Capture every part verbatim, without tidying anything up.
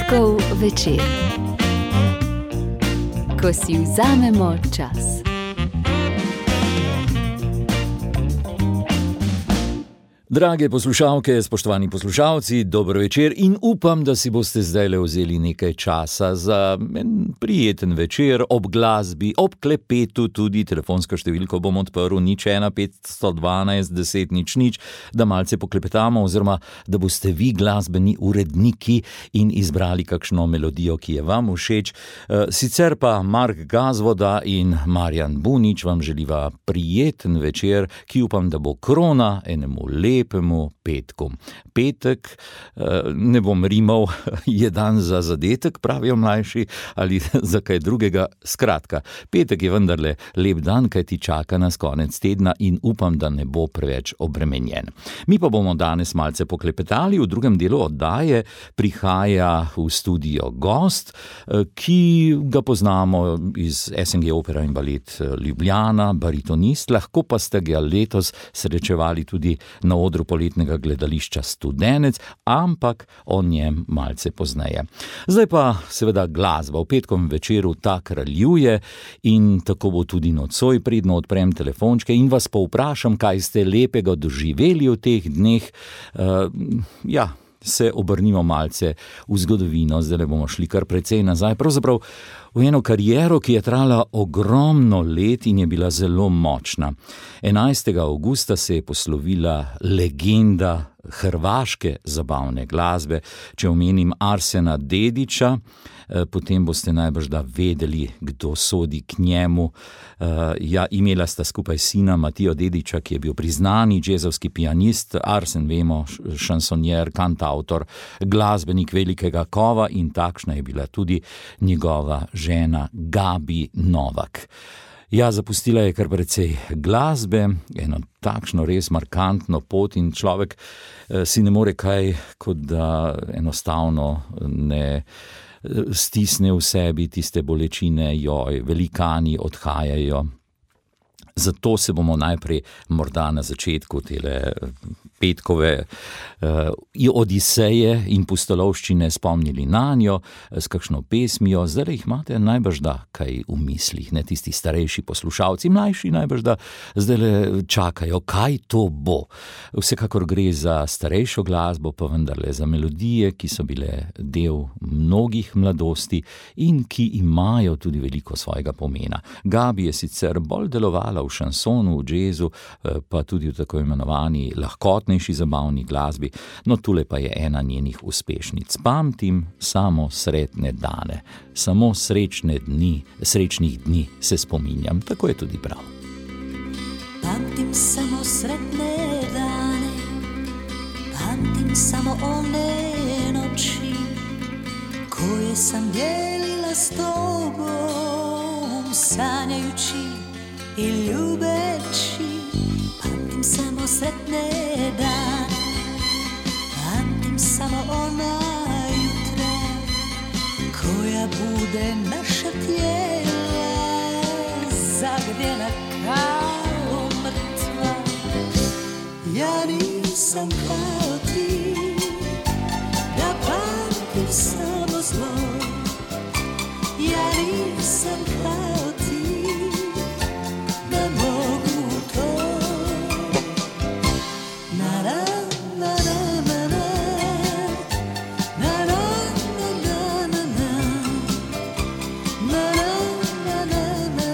Petkov večer, ko si vzamemo čas. Drage poslušalke, spoštovani poslušalci, dober večer in upam, da si boste zdajle vzeli nekaj časa za en prijeten večer ob glasbi, ob klepetu, tudi telefonsko številko bom odprl nič ena petsto dvanajst deset nič nič, da malce poklepetamo oziroma da boste vi glasbeni uredniki in izbrali kakšno melodijo, ki je vam všeč. Sicer pa Mark Gazvoda in Marjan Bunič vam želiva prijeten večer, ki upam, da bo krona enemu lepemu petku. Petek, ne bom rimal, je dan za zadetek, pravijo mlajši, ali za kaj drugega. Skratka, petek je vendarle lep dan, kaj ti čaka nas konec tedna in upam, da ne bo preveč obremenjen. Mi pa bomo danes malce poklepetali, v drugem delu oddaje prihaja v studio gost, ki ga poznamo iz S N G Opera in Balet Ljubljana, baritonist, lahko pa ste ga letos srečevali tudi na odru poletnega gledališča Studenec, ampak o njem malce pozneje. Zdaj pa seveda glasba. V petkovem večeru ta kraljuje in tako bo tudi nocoj, predno odprem telefončke in vas povprašam, kaj ste lepega doživeli v teh dneh. Uh, ja, se obrnimo malce v zgodovino, zdaj bomo šli kar precej nazaj, pravzaprav v eno kariero, ki je trajala ogromno let in je bila zelo močna. enajstega avgusta se je poslovila legenda hrvaške zabavne glasbe, če omenim Arsena Dedića, potem boste najbrž da vedeli, kdo sodi k njemu. Ja, imela sta skupaj sina Matijo Dedića, ki je bil priznani džezovski pianist, Arsen, vemo, šansonjer, kantautor, glasbenik velikega kova in takšna je bila tudi njegova žena Gabi Novak. Ja, zapustila je kar precej glasbe, eno takšno res markantno pot in človek eh, si ne more kaj, kot da enostavno ne stisne v sebi tiste bolečine, joj, velikani odhajajo. Zato se bomo najprej morda na začetku tele petkove uh, odiseje in pustolovščine spomnili na njo s kakšno pesmijo. Zdaj jih imate najbrž da kaj v mislih, ne tisti starejši poslušalci, mlajši najbrž da zdaj čakajo, kaj to bo. Vsekakor gre za starejšo glasbo, pa vendarle za melodije, ki so bile del mnogih mladosti in ki imajo tudi veliko svojega pomena. Gabi je sicer bolj delovala v šansonu, v džezu, pa tudi v tako imenovani lahkotnejši zabavni glasbi, no tule pa je ena njenih uspešnic. Pamtim samo sretne dane, samo srečne dni, srečnih dni se spominjam, tako je tudi prav. Pamtim samo sretne dane, pamtim samo one noći koje sam dijelila s tobom, sanjajući i ljubeći. Pamtim samo sretne dane, pamtim samo ona jutra koja bude naša tijela zagrijena kao mrtva. Ja nisam kao ti, da pamtim samo zlo. Ja nisam kao ti, da mogu to. Na na na na na na na na na na na na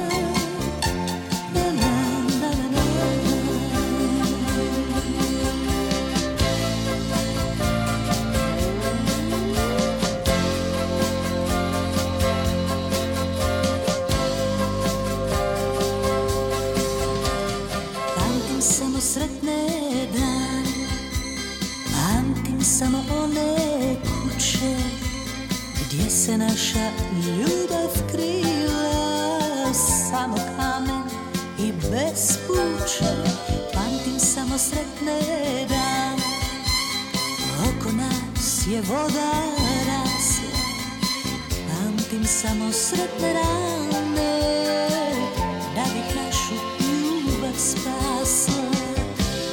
samo sretne dane, pamtim samo one kuće gdje se naša ljubav krila, samo kamen i bespuće. Pamtim samo sretne dane, oko nas je voda rasla. Pamtim samo sretne rane, da bih našu ljubav spasla.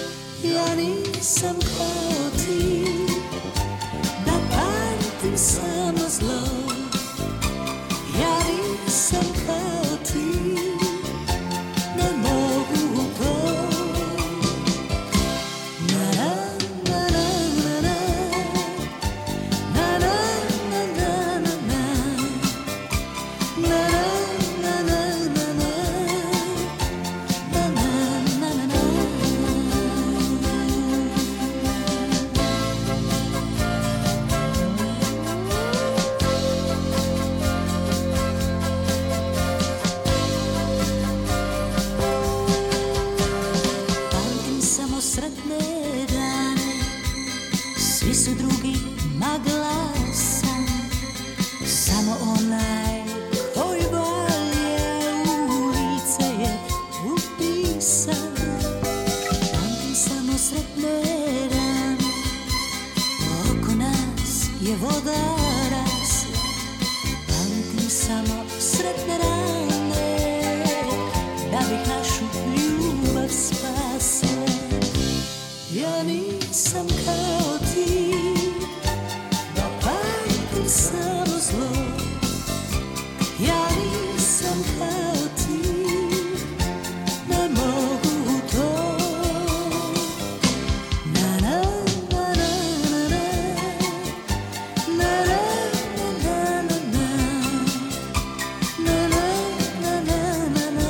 Ja nisam kao ti, da pamtim sam svi su drugi maglasan, samo onaj koji valje u lice je upisan. Pamtim samo sretne dane, oko nas je voda rasla. Pamtim samo sretne rane, da bih našu ljubav spasila. Ja nisam kao ti, da pamtim samo zlo. Ja nisam kao ti, ne mogu to. Na na na na na na na na na na na na na na na.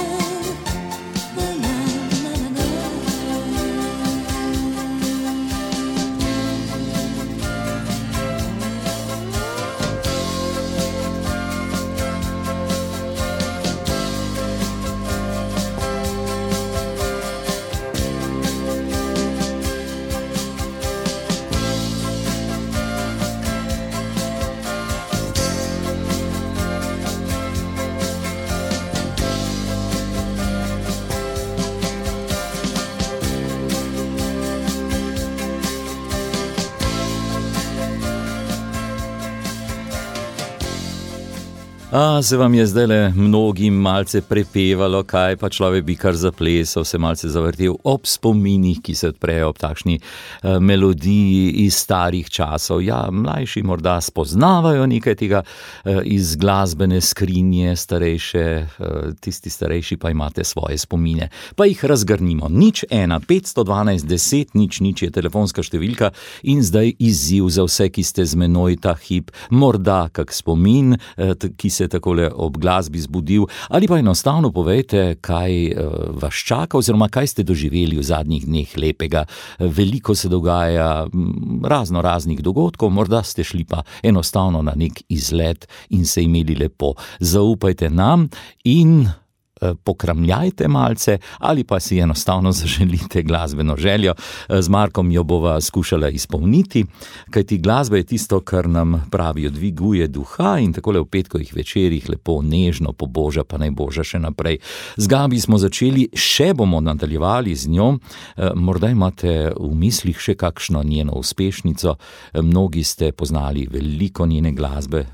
A se vam je zdajle mnogim malce prepevalo, kaj pa človek bi kar zaplesal, se malce zavrtel ob spominih, ki se odprejo ob takšni uh, melodiji iz starih časov. Ja, mlajši morda spoznavajo nekaj tega uh, iz glasbene skrinje, starejše, uh, tisti starejši pa imate svoje spomine. Pa jih razgrnimo. Nič ena, petsto dvanajst, deset, nič, nič je telefonska številka in zdaj izziv za vse, ki ste z menoj ta hip, morda kak spomin, uh, ki se takole ob glasbi zbudil, ali pa enostavno povejte, kaj uh, vas čaka oziroma kaj ste doživeli v zadnjih dneh lepega. Veliko se dogaja razno raznih dogodkov, morda ste šli pa enostavno na nek izlet in se imeli lepo. Zaupajte nam in pokramljajte malce ali pa si enostavno zaželite glasbeno željo. Z Markom jo bova skušala izpolniti, kajti glasba je tisto, kar nam pravijo, dviguje duha in takole v petkovih večerih lepo nežno poboža, pa naj boža še naprej. Z Gabi smo začeli, še bomo nadaljevali z njo. Morda imate v mislih še kakšno njeno uspešnico. Mnogi ste poznali veliko njene glasbe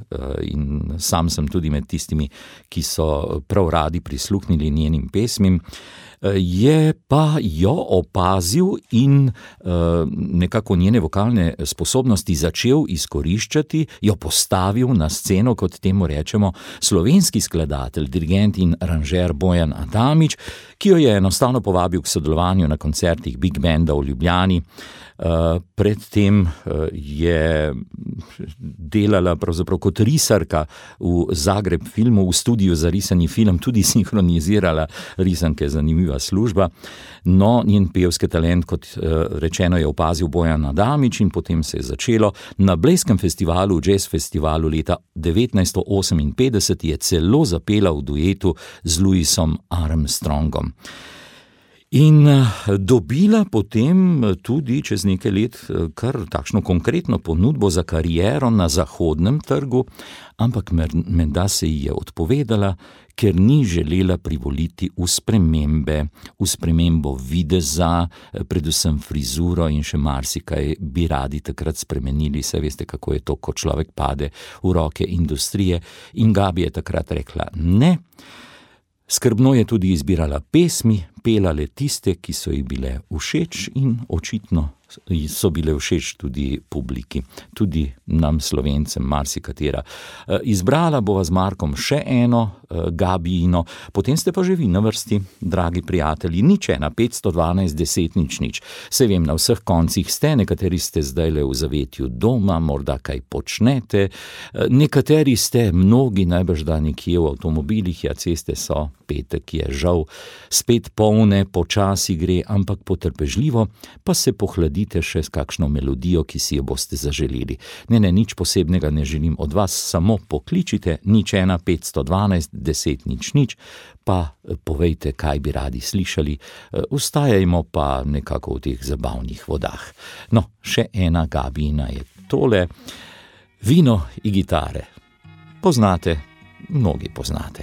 in sam sem tudi med tistimi, ki so prav radi prisluhnili njenim pesmim, je pa jo opazil in uh, nekako njene vokalne sposobnosti začel izkoriščati, jo postavil na sceno, kot temu rečemo, slovenski skladatelj, dirigent in aranžer Bojan Adamič, ki jo je enostavno povabil k sodelovanju na koncertih Big Banda v Ljubljani. Uh, predtem uh, je delala pravzaprav kot risarka v Zagreb filmu, v studiu za risani film, tudi sinhronizirala risanke, zanimiva služba. No, njen pevski talent, kot uh, rečeno, je opazil Bojan Adamič in potem se je začelo. Na Blejskem festivalu, jazz festivalu leta devetnajststo oseminpetdeset je celo zapela v duetu z Louisom Armstrongom. In dobila potem tudi čez nekaj let kar takšno konkretno ponudbo za kariero na zahodnem trgu, ampak menda se ji je odpovedala, ker ni želela privoliti v spremembe, v spremembo videza, predvsem frizuro in še marsikaj bi radi takrat spremenili. Saj veste, kako je to, ko človek pade v roke industrije, in Gabi je takrat rekla ne. Skrbno je tudi izbirala pesmi, pela le tiste, ki so ji bile všeč in očitno so bile všeč tudi publiki, tudi nam Slovencem marsikatera. Izbrala bova z Markom še eno Gabijino, potem ste pa že vi na vrsti, dragi prijatelji. Nič ena, petsto dvanajst, deset, nič, nič. Se vem, na vseh koncih ste, nekateri ste zdajle v zavetju doma, morda kaj počnete, nekateri ste, mnogi najbrž da nekje v avtomobilih, ja, ceste so, petek je žal spet polne, počasi gre, ampak potrpežljivo, pa se pohladi naredite še s kakšno melodijo, ki si jo boste zaželeli. Ne, ne, nič posebnega ne želim od vas, samo pokličite nič ena petsto dvanajst deset nič nič, pa povejte, kaj bi radi slišali, ustajajmo pa nekako v teh zabavnih vodah. No, še ena Gabina je tole, Vino i gitare. Poznate, mnogi poznate.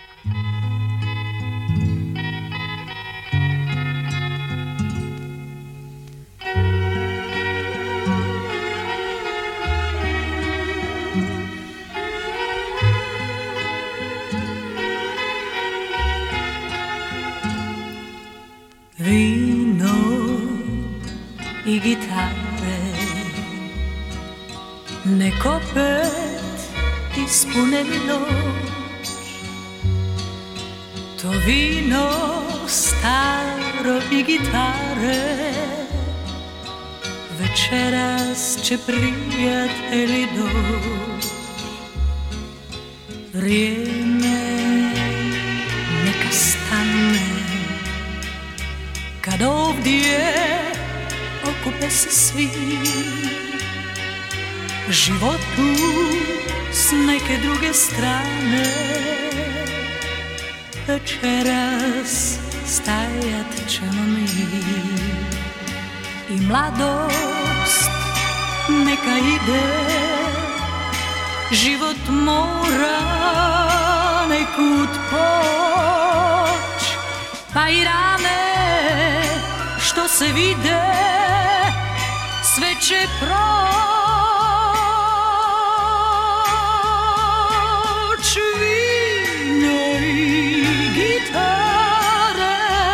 Vino i gitare, neko pet ispuneni noć. To vino staro i gitare, večeras će prijatelji doć. Vrijeme neka stane, kad ovdje okupe se svi, životu s neke druge strane. Večeras stajat ćemo mi i mladost neka ide, život mora nekud poć, pa i rane što se vide, sve će proć. Vino i gitare,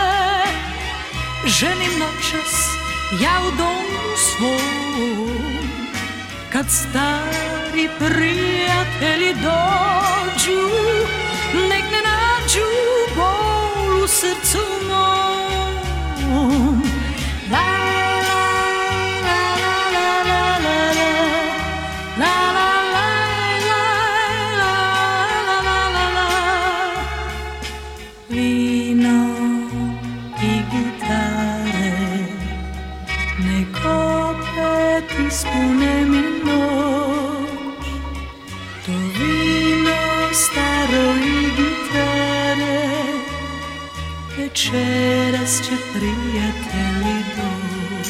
ženim noćas ja u domu svom, kad stari prijatelji dođu, nek ne nađu bol u srcu mom. La la la la la la la la la la la la la. Vino i gitare, neko pet ispune mi noć. To vino staro i gitare, večeras će prijatelji doć.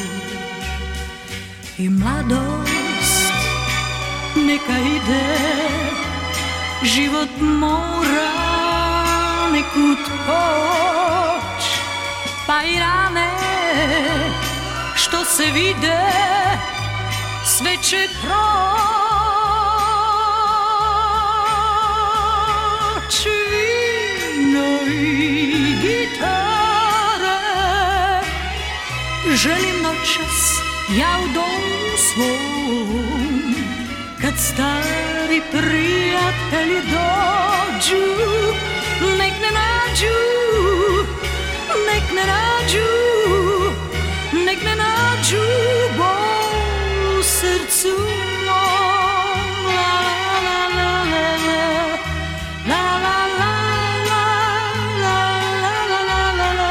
I mladost neka ide, život mora nekud poć, pa i rane što se vide, sve će proć. Vino i gitare, želim noćas ja u domu svom, kad stari prijatelji dođu, nek ne nađu, nek ne nađu, nek ne nađu bol u srcu mom. La la la la la la la la la la la la la la.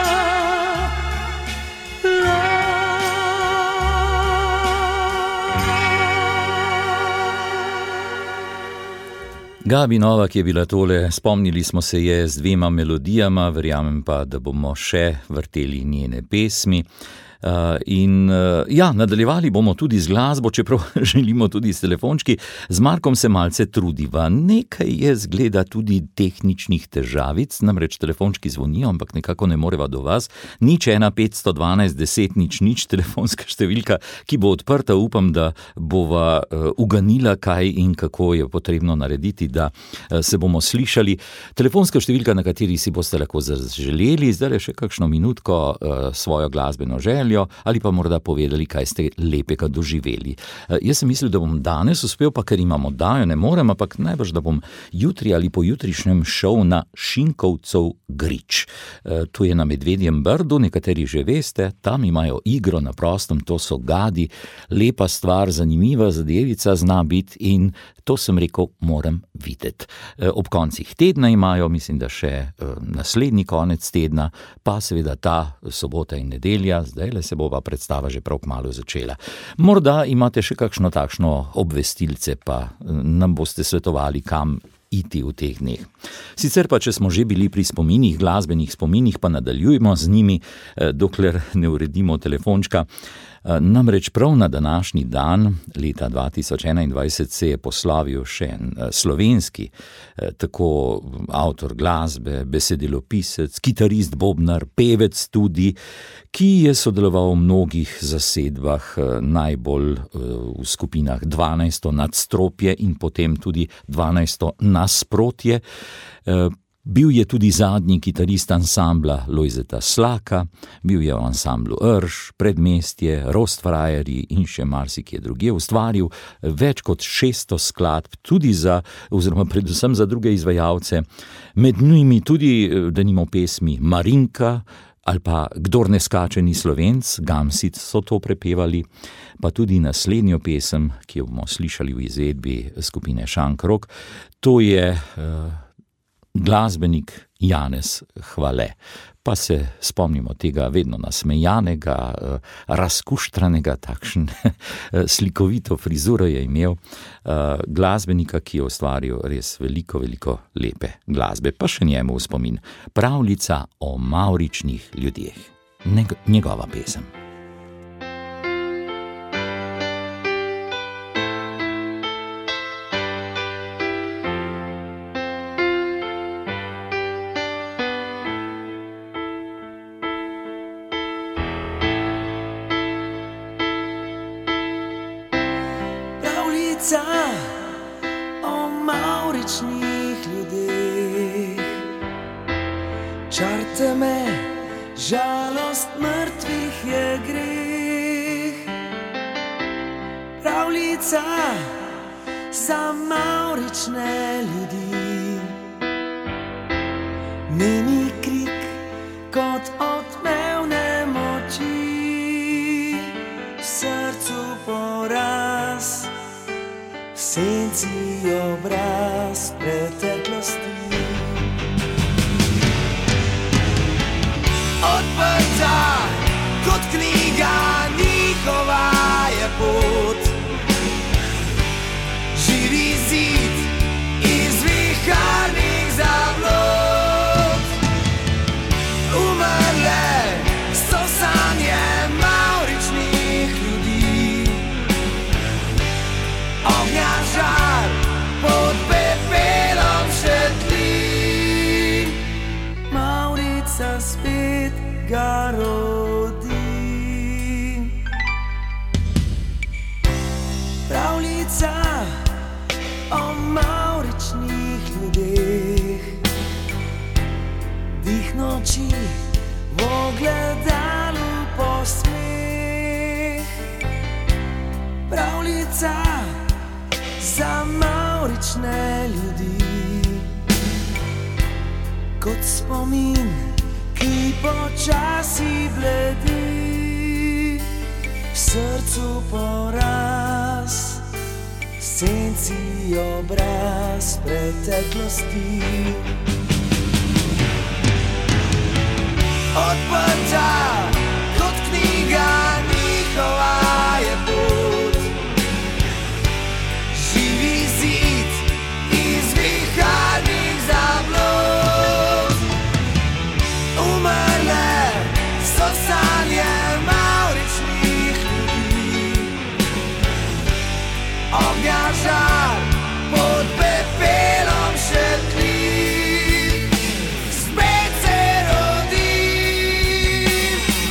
Gabi Novak je bila tole, spomnili smo se je z dvema melodijama, verjamem pa, da bomo še vrteli njene pesmi. Uh, in uh, ja, nadaljevali bomo tudi z glasbo, čeprav želimo tudi s telefončki. Z Markom se malce trudiva. Nekaj je zgleda tudi tehničnih težavic, namreč telefončki zvonijo, ampak nekako ne moreva do vas. nič ena petsto dvanajst deset nič nič, telefonska številka, ki bo odprta. Upam, da bova uh, uganila, kaj in kako je potrebno narediti, da uh, se bomo slišali. Telefonska številka, na kateri si boste lahko zaželeli, zdaj je še kakšno minutko uh, svojo glasbeno željo, ali pa morda povedali, kaj ste lepega doživeli. Uh, jaz sem mislil, da bom danes uspel, pa ker imam oddajo, ne morem, ampak najbrž, da bom jutri ali pojutrišnjem šel na Šinkovcev grič. Uh, tu je na Medvedjem Brdu, nekateri že veste, tam imajo igro na prostem, to so gadi, lepa stvar, zanimiva zadevica zna biti in to sem rekel, moram videti. Ob koncih tedna imajo, mislim, da še naslednji konec tedna, pa seveda ta sobota in nedelja, zdaj zdajle se bo pa predstava že prav kmalu začela. Morda imate še kakšno takšno obvestilce, pa nam boste svetovali, kam iti v teh dneh. Sicer pa, če smo že bili pri spominih, glasbenih spominih, pa nadaljujemo z njimi, dokler ne uredimo telefončka. Namreč prav na današnji dan, leta dva tisoč enaindvajset, se je poslavil še en slovenski, tako avtor glasbe, besedilopisec, kitarist, bobnar, pevec tudi, ki je sodeloval v mnogih zasedbah, najbolj v skupinah dvanajsto nadstropje in potem tudi dvanajsto nasprotje. Bil je tudi zadnji kitarist ansambla Lojzeta Slaka, bil je v ansamblu Rš, Predmestje, Rostfrajerji in še marsikje drugje, ustvaril več kot šeststo skladb, tudi za, oziroma predvsem za druge izvajalce, med njimi tudi, denimo, pesmi Marinka ali pa Kdor ne skače ni Slovenc, Gamsit so to prepevali, pa tudi naslednjo pesem, ki jo bomo slišali v izvedbi skupine Šankrok, to je uh, glasbenik Janez Hvale. Pa se spomnimo tega vedno nasmejanega, razkuštranega, takšen slikovito frizuro je imel, glasbenika, ki je ustvaril res veliko, veliko lepe glasbe. Pa še njemu v spomin. Pravljica o mavričnih ljudeh. Njegova pesem. O mavričnih ljudeh, čarte me, žalost mrtvih je greh. Pravljica za mavrične ljudi, nemi krik kot odmevne moči, v srcu poraz, v senci obraz preteklosti. Odprta kot knjiga njihova je pot, živi zid iz viharnih zablod. Umrle so sanje mavričnih ljudi, ognja žar pod pepelom še tli, Mavrica spet ga rodi. Pravljica o mavričnih ljudeh, dih noči v ogledalu posmeh. Pravljica za mavrične ljudi, kot spomin, ki počasi bledi, v srcu poraz, v senci obraz preteklosti. Odprta kot knjiga njihova je pot, živi zid iz viharnih zablod. Umrle so sanje mavričnih ljudi, ognja žar pod pepelom še tli, spet se rodi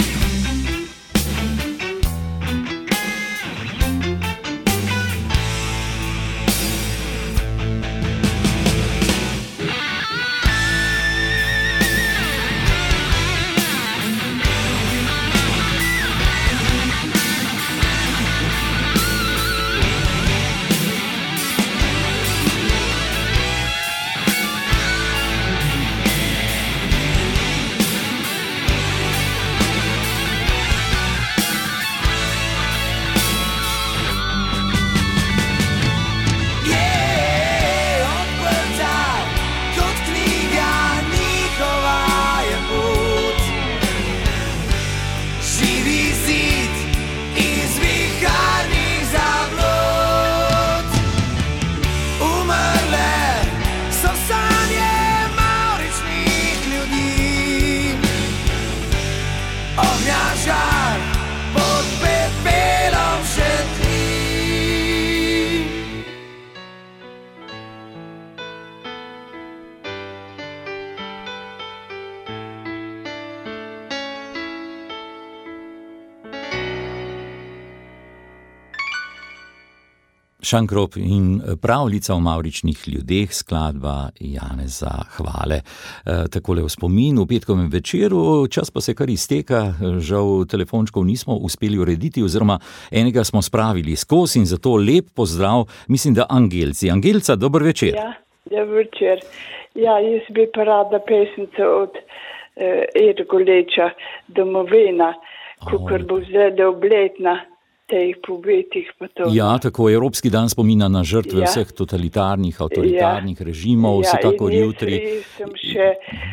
Šankrop in pravljica o mavričnih ljudeh, skladba Janeza Hvale. E, takole v spomin v petkovem večeru, čas pa se kar izteka, žal telefončkov nismo uspeli urediti, oziroma enega smo spravili skozi in zato lep pozdrav, mislim, da Angelci. Angelca, dober večer. Ja, dober večer. Ja, jaz bi pa rada pesnico od eh, Ergoleča, Domovina, kakor bo zdaj obletna teh pobitih pa to. Ja, tako, Evropski dan spomina na žrtve Ja. vseh totalitarnih, avtoritarnih režimov, Ja, vsekakor in jaz- jutri. jaz sem še,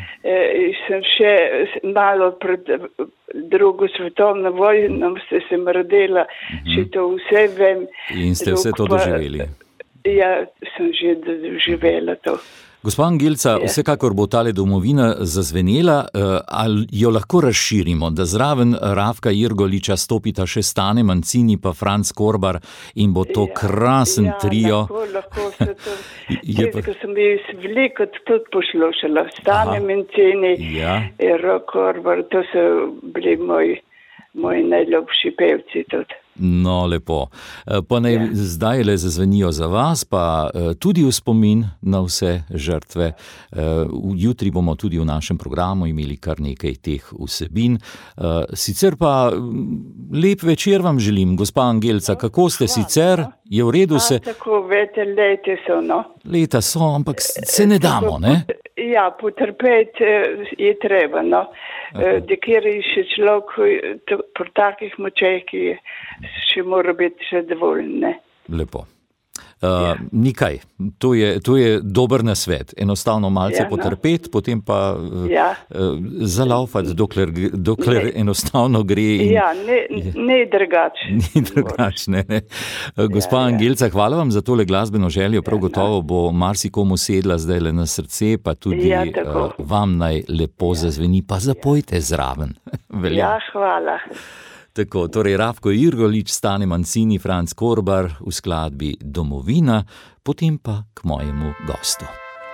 eh, sem še malo pred drugo svetovno vojno, se sem rodila, še to vse vem. In ste vse to Drug pa- doživeli. Ja, sem že doživela to. Gospa Angelca, Ja. vsekakor bo tale Domovina zazvenela, eh, ali jo lahko razširimo, da zraven Rafka Irgoliča stopita še Stane Mancini pa Franc Korbar in bo to Ja, krasen ja, trio. Lahko, lahko se to. Je pa- Tisto, ko sem jaz veliko tudi poslušala. Stane Aha. Mancini, Ja. Ero Korbar, to so bili moji, moji najljubši pevci tudi. No, lepo. Eh, Pa naj Ja. zdaj le zazvenijo za vas, pa eh, tudi v spomin na vse žrtve. Eh, v- Jutri bomo tudi v našem programu imeli kar nekaj teh vsebin. Eh, Sicer pa mm, lep večer vam želim, gospa Angelca. Kako ste hvala, sicer? no. Je v redu A, se? tako, vete, leti so, no. Leta so, ampak s- se ne damo, ne? Ja, potrpeti eh, je treba, no. Eh, Da kjer je še človek eh, to- pri takih močeh, ki je, še mora biti še dovolj, ne. Lepo. Uh, Nikaj, to je, to je dober nasvet. Enostavno malce Ja, no. potrpeti, potem pa uh, Ja. uh, zalaufati, dokler, gre- dokler Ne. enostavno gre. In Ja, ne, ne drugače. Ni drugačne. Ne? Gospa Ja, ja. Angelca, hvala vam za tole glasbeno željo. Prav Ja, gotovo bo marsikomu sedla zdaj le na srce, pa tudi Ja, tako. uh, vam naj lepo zazveni, pa zapojte zraven. Velja. Ja, hvala. Tako, torej Rafko Irgolič, Stane Mancini, Franc Korbar v skladbi Domovina, potem pa k mojemu gostu.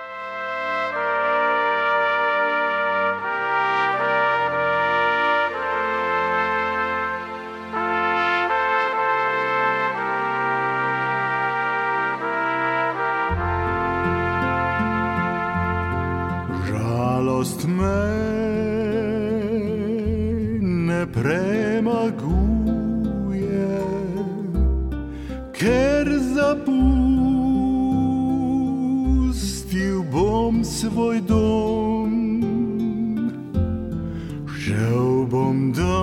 Žalost me ne premaguje, ker zapustil bom svoj dom. Šel bom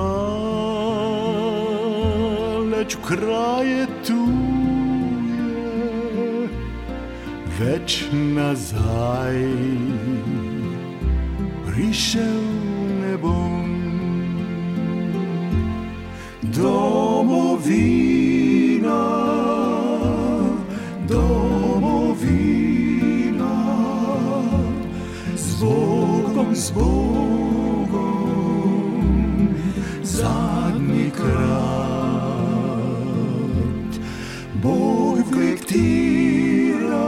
daleč v kraje tuje, več nazaj prišel ne bom. Domovina, domovina, z Bogom, z Bogom, zadnjikrat. Bog vektira,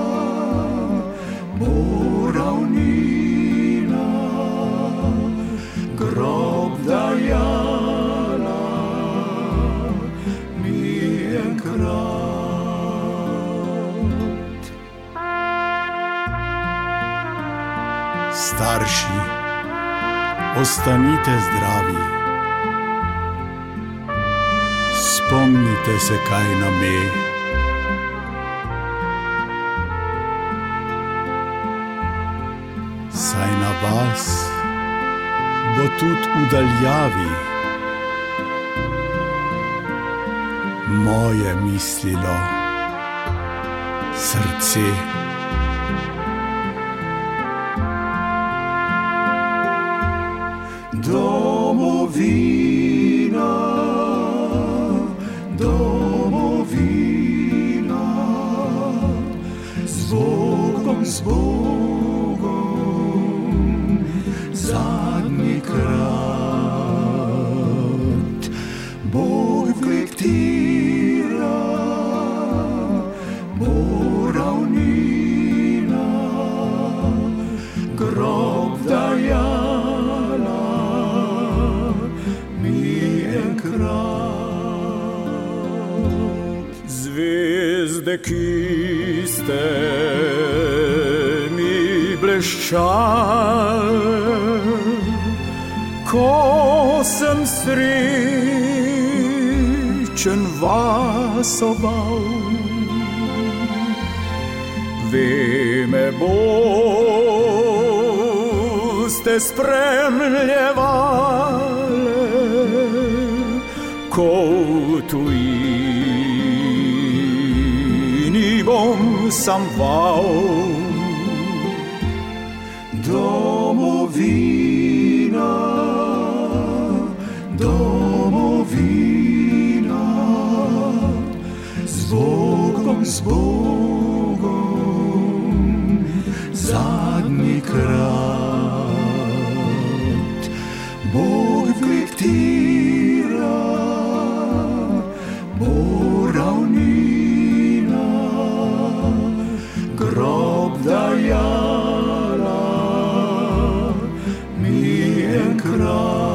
bo ravnina, grob dajala mi enkrat. Starši, ostanite zdravi, spomnite se, kaj nam je. Saj na vas bo tudi v daljavi moje mislilo srce. Domovina, domovina, z Bogom, z Bogom, zadnjikrat. Bog vektira, bo ravnina, grob dajala mi enkrat. Zvezda zvezde, ki ste mi bleščale, ko sem srečen vas obal. Ve me boste spremljevale, ko v tujini bom sam val. Domovina, domovina, z Bogom, z Bogom, zadnji krat. Bog diktira, bo ravnina, grob dajala mi enkrat.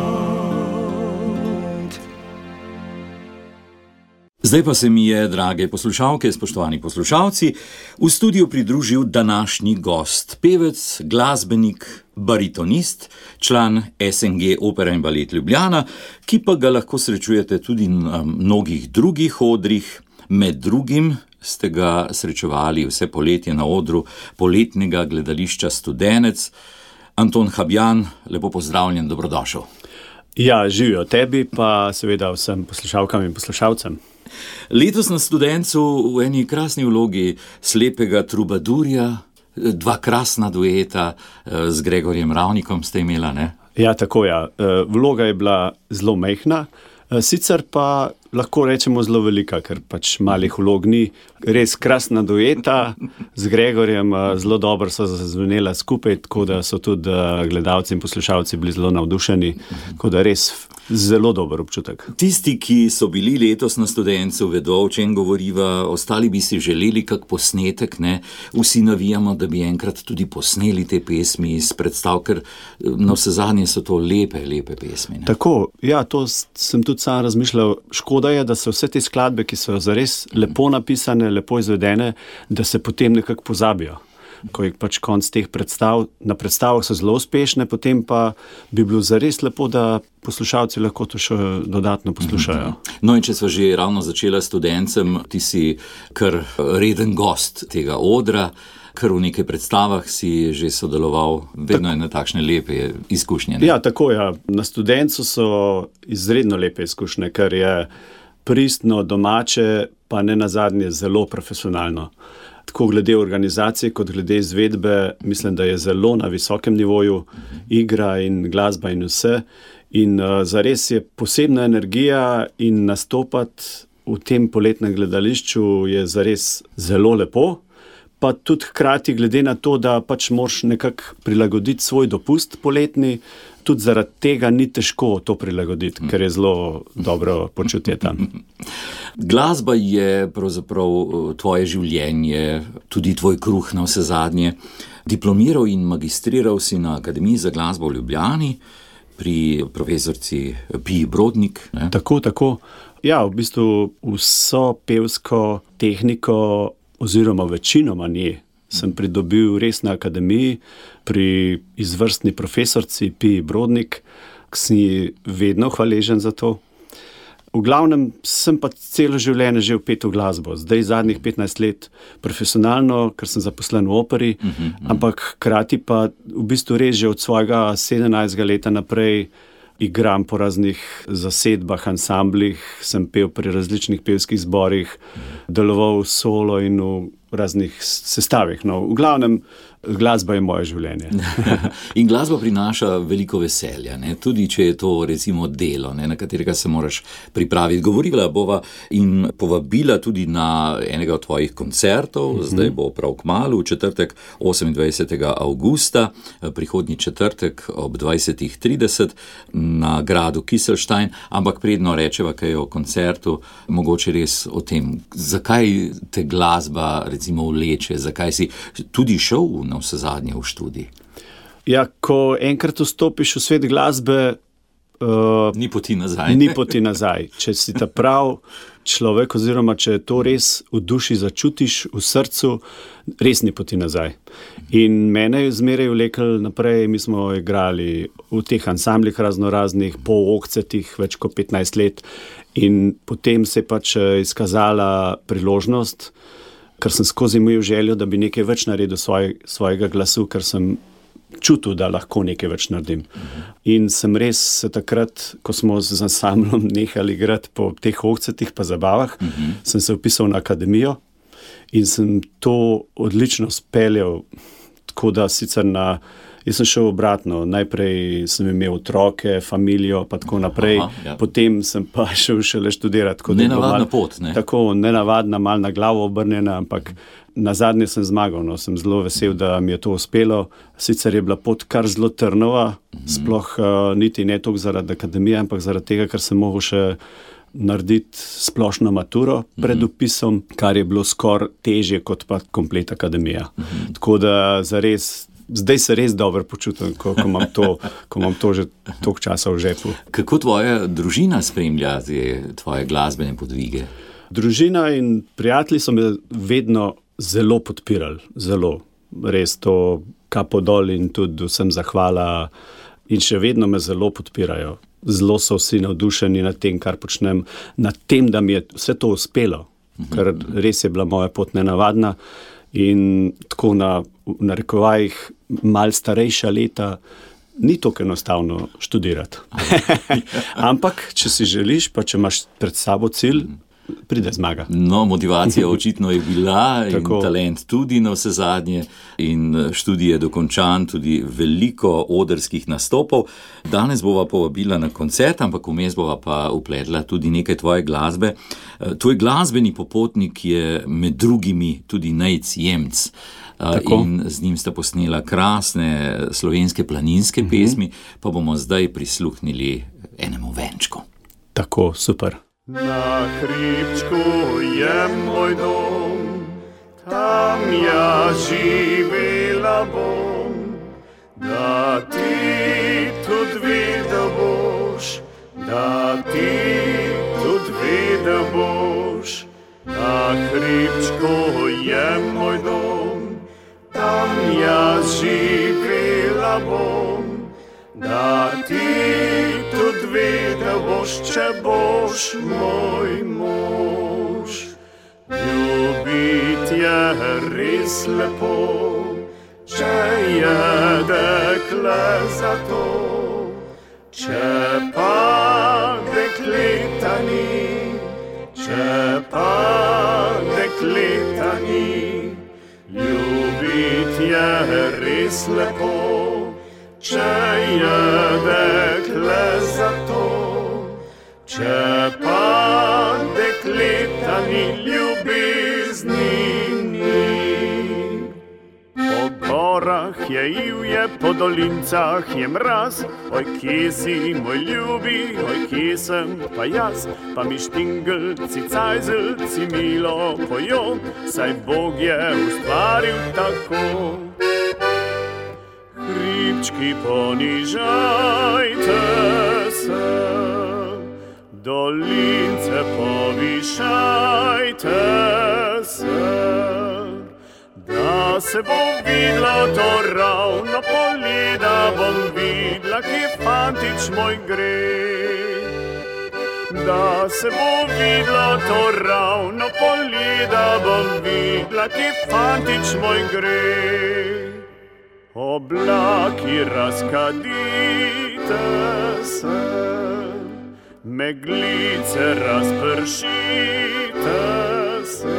Zdaj pa se mi je, drage poslušalke, spoštovani poslušalci, v studiu pridružil današnji gost, pevec, glasbenik, baritonist, član S N G Opera in Balet Ljubljana, ki pa ga lahko srečujete tudi na mnogih drugih odrih. Med drugim ste ga srečevali vse poletje na odru poletnega gledališča Studenec. Anton Habjan, lepo pozdravljen, dobrodošel. Ja, živijo tebi, pa seveda vsem poslušalkam in poslušalcem. Letos na Studencu v eni krasni vlogi slepega trubadurja, dva krasna dueta z Gregorjem Ravnikom ste imela, ne? Ja, tako ja. Vloga je bila zelo majhna, sicer pa lahko rečemo zelo velika, ker pač malih vlog ni. Res krasna dueta z Gregorjem, zelo dobro so zazvenela skupaj, tako da so tudi gledalci in poslušalci bili zelo navdušeni, tako da res zelo dober občutek. Tisti, ki so bili letos na Studencu, vedo, o čem govoriva, ostali bi si želeli kak posnetek, ne? Vsi navijamo, da bi enkrat tudi posneli te pesmi iz predstav, ker na vsezadnje so to lepe, lepe pesmi, ne? Tako, ja, to sem tudi sam razmišljal. Škoda je, da se vse te skladbe, ki so zares lepo napisane, lepo izvedene, da se potem nekako pozabijo. Ko je pač konc teh predstav, na predstavah so zelo uspešne, potem pa bi bilo zares lepo, da poslušalci lahko to še dodatno poslušajo. No in če sva že ravno začela s Studencem, ti si kar reden gost tega odra, kar v nekaj predstavah si že sodeloval, vedno je na takšne lepe izkušnje, ne? Ja, tako ja. Na Studencu so izredno lepe izkušnje, ker je pristno, domače, pa ne nazadnje zelo profesionalno. Tako glede organizacije, kot glede izvedbe, mislim, da je zelo na visokem nivoju, igra in glasba in vse. In uh, zares je posebna energija in nastopati v tem poletnem gledališču je zares zelo lepo. Pa tudi hkrati glede na to, da pač moraš nekako prilagoditi svoj dopust poletni, tudi zaradi tega ni težko to prilagoditi, ker je zelo dobro počutje tam. Glasba je pravzaprav tvoje življenje, tudi tvoj kruh na vsezadnje. Diplomiral in magistriral si na Akademiji za glasbo v Ljubljani pri profesorci Piji Brodnik, ne? Tako, tako. Ja, v bistvu vso pevsko tehniko oziroma večinoma nje sem pridobil res na akademiji pri izvrstni profesorci Piji Brodnik, ki sem ji vedno hvaležen za to. V glavnem sem pa celo življenje že vpet v glasbo. Zdaj zadnjih petnajst let profesionalno, ker sem zaposlen v operi, uh-huh, uh-huh. ampak hkrati pa v bistvu res že od svojega sedemnajstega leta naprej igram po raznih zasedbah, ansamblih, sem pel pri različnih pevskih zborih, deloval solo in v raznih sestavih. No, v glavnem, glasba je moje življenje. In glasba prinaša veliko veselja, ne? Tudi če je to recimo delo, ne? Na katerega se moraš pripraviti. Govorila bova in povabila tudi na enega od tvojih koncertov, mm-hmm. zdaj bo prav kmalu, v četrtek osemindvajsetega avgusta, prihodnji četrtek ob dvajsetih trideset na gradu Kieselstein, ampak predno rečeva kaj o koncertu, mogoče res o tem, zakaj te glasba recimo vleče, zakaj si tudi šel na vsezadnje v študij. Ja, ko enkrat vstopiš v svet glasbe, uh, ni poti nazaj. Ni poti nazaj. Če si ta prav človek, oziroma če to res v duši začutiš, v srcu, res ni poti nazaj. In mene je zmeraj vlekel naprej, mi smo igrali v teh ansamblih raznoraznih, po okcetih več kot petnajst let in potem se je pač izkazala priložnost, ker sem skozi imel željo, da bi nekaj več naredil svoj, svojega glasu, ker sem čutil, da lahko nekaj več naredim. In sem res se takrat, ko smo z ansamblom nehali igrati po teh okcetih pa zabavah, uh-huh. sem se vpisal na akademijo in sem to odlično speljal, tako da sicer na, jaz sem šel obratno, najprej sem imel otroke, familijo, pa tako naprej, Aha, ja. Potem sem pa šel šele študirati. Nenavadna pot, ne? Tako, nenavadna, mal na glavo obrnjena, ampak na zadnje sem zmagal, no, sem zelo vesel, da mi je to uspelo. Sicer je bila pot kar zelo trnova, mm-hmm. sploh uh, niti ne toliko zaradi akademije, ampak zaradi tega, ker sem mogel še narediti splošno maturo pred vpisom, kar je bilo skoraj težje kot pa komplet akademija. Mm-hmm. Tako da zares, zdaj se res dobro počutim, ko, ko, imam to, ko imam to že toliko časa v žepu. Kako tvoja družina spremlja te tvoje glasbene podvige? Družina in prijatelji so me vedno zelo podpirali, zelo. Res to kapo dol in tudi vsem zahvala in še vedno me zelo podpirajo. Zelo so vsi navdušeni nad tem, kar počnem, nad tem, da mi je vse to uspelo, ker res je bila moja pot nenavadna in tako na, na rekovajih mal starejša leta ni tako enostavno študirati. Ampak, če si želiš, pa če imaš pred sabo cilj, pride zmaga. No, motivacija očitno je bila in talent tudi na vse zadnje in študij je dokončan, tudi veliko odrskih nastopov. Danes bova povabila na koncert, ampak vmes bova pa upletla tudi nekaj tvoje glasbe. Tvoj glasbeni popotnik je med drugimi tudi Nejc Jemc. Tako. In z njim sta posnela krasne slovenske planinske mm-hmm. pesmi, pa bomo zdaj prisluhnili enemu venčku. Tako, super. Na hribčku je moj dom, tam ja živela bom, da ti tudi videl boš, da ti tudi videl boš. Na hribčku je moj dom, tam ja živela bom, da ti tudi videl boš, če boš moj mož. Ljubit je res lepo, če je dekle za to, če pa dekleta ni, če pa dekleta ni. Ljubit je res lepo, če je dekle za to, če pa dekleta ni, ljubezni ni. Po gorah je ivje, po dolincah je mraz, oj, kje si, moj ljubi, oj, kje sem pa jaz, pa mi štingelci, cajzelci milo pojo, saj Bog je ustvaril tako. Hribčki ponižajte se, dolince povišajte se, da se bo vidlo to ravno polje, da bom vidla, kje fantič moj gre. Da se bo vidlo to ravno polje, da bom vidla, kje fantič moj gre. Oblaki razkadite se, meglice razpršite se,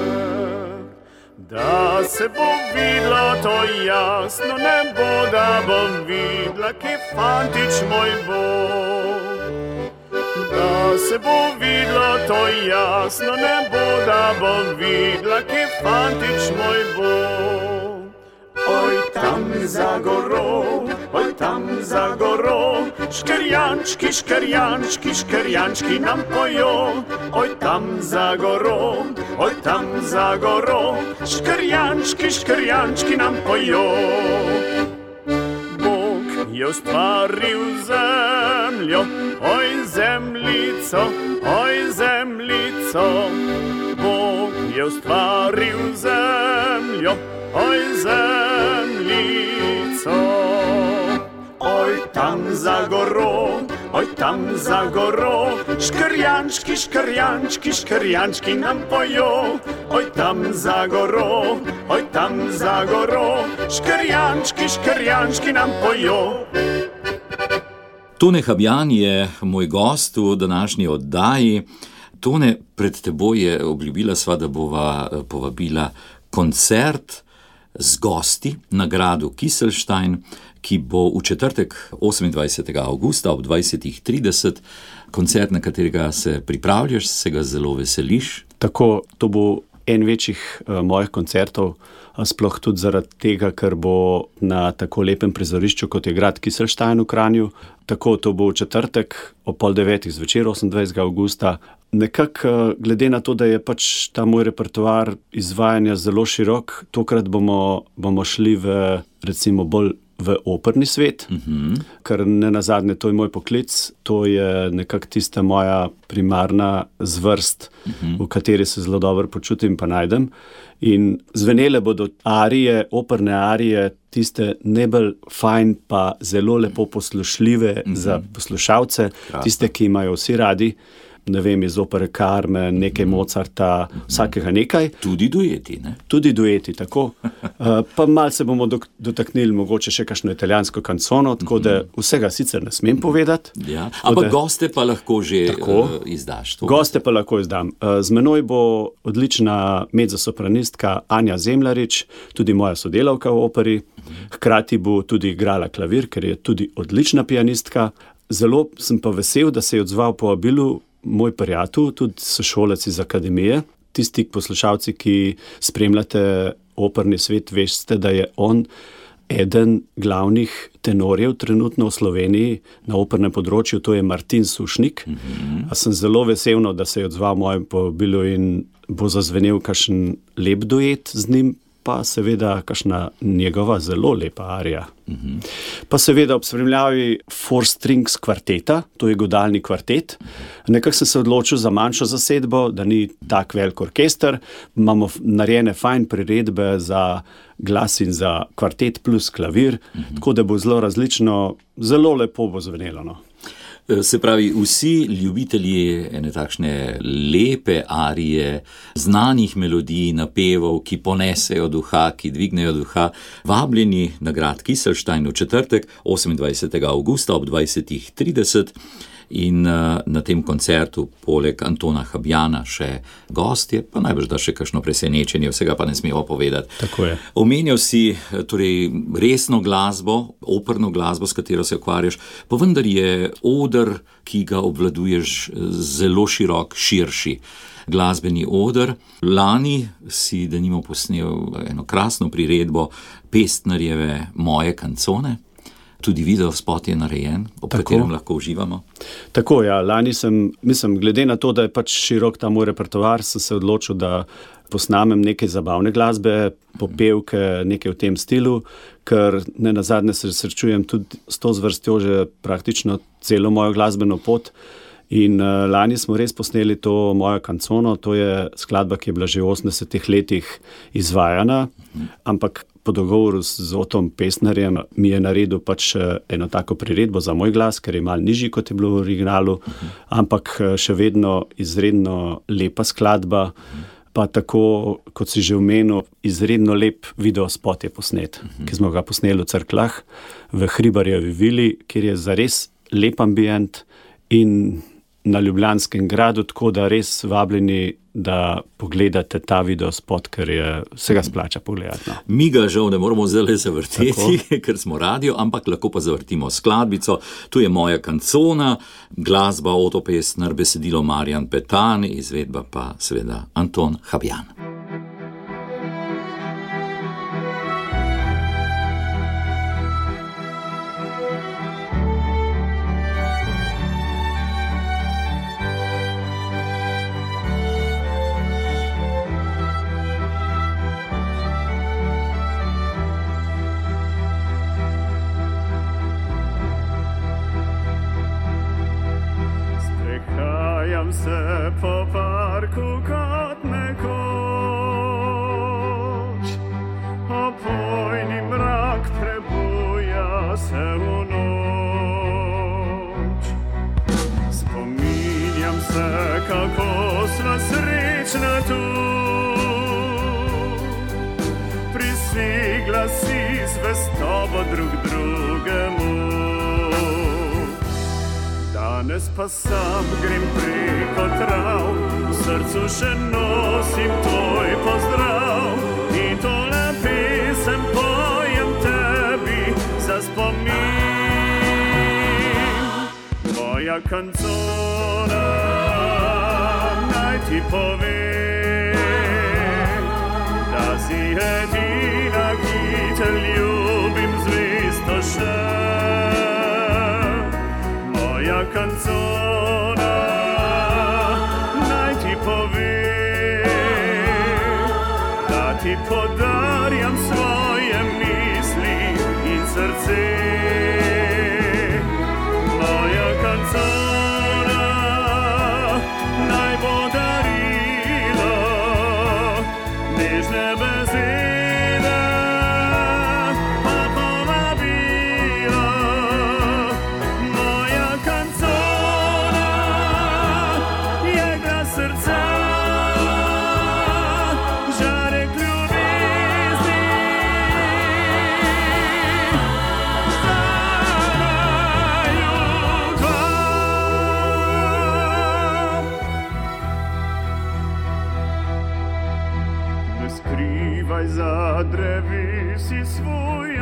da se bo vidlo to jasno, ne bo, da bom vidla, kje fantič moj bo. Da se bo vidlo to jasno, ne bo, da bom vidla, kje fantič moj bo. Oj, tam za goro, oj, tam za goro, škerjančki, škerjančki, škerjančki nam pojo. Oj, tam za goro, oj, tam za goro, škerjančki, škerjančki nam pojo. Bog je ustvaril zemljo, oj, zemljico, oj, zemljico, zemljico. Bog je ustvaril zemljo, oj zemljico. Oj tam za goro, oj tam za goro, škrjančki, škrjančki, škrjančki nam pojo. Oj tam za goro, oj tam za goro, škrjančki, škrjančki nam pojo. Tone Habjan je moj gost v današnji oddaji. Tone, pred teboj je obljubila sva, da bova povabila koncert z gosti na gradu Kieselstein, ki bo v četrtek osemindvajsetega avgusta ob dvajsetih trideset, koncert, na katerega se pripravljaš, se ga zelo veseliš. Tako, to bo en večjih uh, mojih koncertov, a sploh tudi zaradi tega, ker bo na tako lepem prizorišču, kot je grad Kieselstein v Kranju. Tako, to bo v četrtek ob pol devetih zvečer, osemindvajsetega avgusta. Nekako glede na to, da je pač ta moj repertoar izvajanja zelo širok, tokrat bomo, bomo šli v, recimo, bolj v operni svet, uh-huh. ker ne nazadnje to je moj poklic, to je nekako tista moja primarna zvrst, uh-huh. v kateri se zelo dobro počutim pa najdem. In zvenele bodo arije, operne arije, tiste najbolj fajn pa zelo lepo poslušljive uh-huh. za poslušalce, Krasno. Tiste, ki imajo vsi radi, ne vem, iz opere Carmen, nekaj Mozarta, vsakega nekaj. Tudi dueti, ne? Tudi dueti, tako. Uh, pa malo se bomo dotaknili mogoče še kakšno italijansko kancono, tako da vsega sicer ne smem povedati. Ja. Ampak da, goste pa lahko že tako, uh, izdaš. To. Goste pa lahko izdam. Uh, z menoj bo odlična mezzosopranistka Anja Zemljarič, tudi moja sodelavka v operi. Hkrati bo tudi igrala klavir, ker je tudi odlična pianistka. Zelo sem pa vesel, da se je odzval povabilu moj prijatelj, tudi sošolec iz akademije. Tisti poslušalci, ki spremljate operni svet, veste, da je on eden glavnih tenorjev trenutno v Sloveniji na opernem področju, to je Martin Sušnik. Mm-hmm. A sem zelo vesel, da se je odzval mojem povabilu in bo zazvenel kakšen lep duet z njim, pa seveda kakšna njegova zelo lepa arija. Mm-hmm. Pa seveda ob spremljavi Four Strings kvarteta, to je godalni kvartet. Nekako sem se odločil za manjšo zasedbo, da ni tak velik orkester. Imamo narejene fajn priredbe za glas in za kvartet plus klavir, mm-hmm. tako da bo zelo različno, zelo lepo bo zvenelo. No. Se pravi, vsi ljubitelji ene takšne lepe arije, znanih melodij, napevov, ki ponesejo duha, ki dvignejo duha, vabljeni na grad Kieselstein v četrtek, osemindvajsetega avgusta ob dvajsetih trideset. In uh, na tem koncertu poleg Antona Habjana še gostje, pa najbrž da še kakšno presenečenje, vsega pa ne smemo povedati. Tako je. Omenjal si torej resno glasbo, operno glasbo, s katero se ukvarjaš, pa vendar je oder, ki ga obvladuješ, zelo širok, širši. Glasbeni oder. Lani si denimo posnel eno krasno priredbo Pestnarjeve Moje kancone. Tudi video spot je narejen, ob Tako. katerem lahko uživamo. Tako, ja, lani sem, mislim, glede na to, da je pač širok ta moj repertoar, sem se odločil, da posnamem nekaj zabavne glasbe, popevke, nekaj v tem stilu, ker ne nazadnje se srečujem tudi s to zvrstjo že praktično celo mojo glasbeno pot. In uh, lani smo res posneli to Mojo kancono, to je skladba, ki je bila že v osemdesetih letih izvajana, ampak po dogovoru z Otom Pestnarjem mi je naredil pač eno tako priredbo za moj glas, ker je malo nižji, kot je bilo v originalu, ampak še vedno izredno lepa skladba, pa tako, kot si že omenil, izredno lep videospot je posnet, uh-huh. ki smo ga posneli v Cerkljah, v Hribarjevi vili, kjer je zares lep ambient in na Ljubljanskem gradu, tako da res vabljeni, da pogledate ta videospot, ker je vsega splača pogledati. No. Mi ga žal ne moramo zdaj zavrteti, tako. Ker smo radio, ampak lahko pa zavrtimo skladbico. Tu je Moja kancona, glasba Oto Pestnar, besedilo Marjan Petan, izvedba pa seveda Anton Habjan. Se po parku zraku kot nekoč. Opojni mrak prebuja se v noč. Spominjam se, kako sva srečna tu. Prisegla si zvestobo drug drugemu. Danes pa sam grem preko trav, v srcu še nosim tvoj pozdrav. In tole pesem pojem tebi za spomin. Moja kancona naj ti pove, da si edina, ki te ljubim zvesto še. Moja kancona naj ti pove, da ti podarjam svoje misli in srce. Moja kancona naj bo darilo nežne besede, pa povabilo. Moja kancona je glas srca, žarek ljubezni. Zarajo dva. Ne skrivaj za drevesi svoj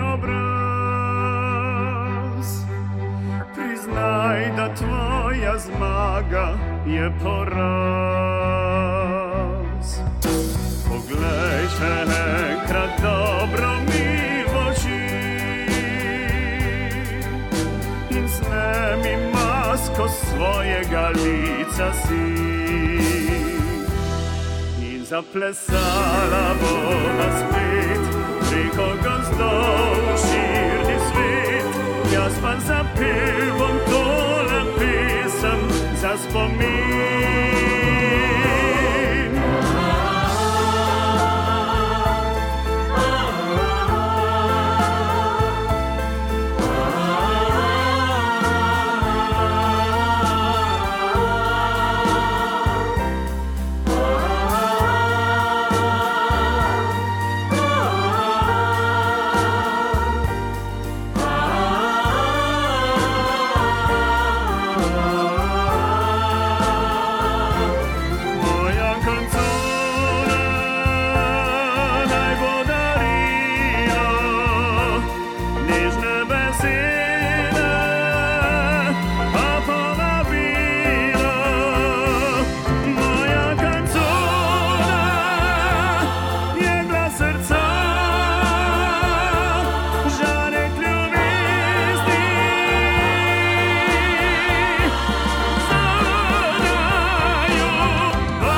obraz. Priznaj, da tvoja zmaga je poraz. Poglej še enkrat dobro mi v oči in snemi masko svojega lica si. In zaplesala bova spet preko gozdov v širni svet. Jaz pa zapevam tole pesem za spomin. Moja kancona naj bo darilo nežne besede, pa povabilo. Moja kancona je glas srca, žarek ljubezni. Zarajo dva.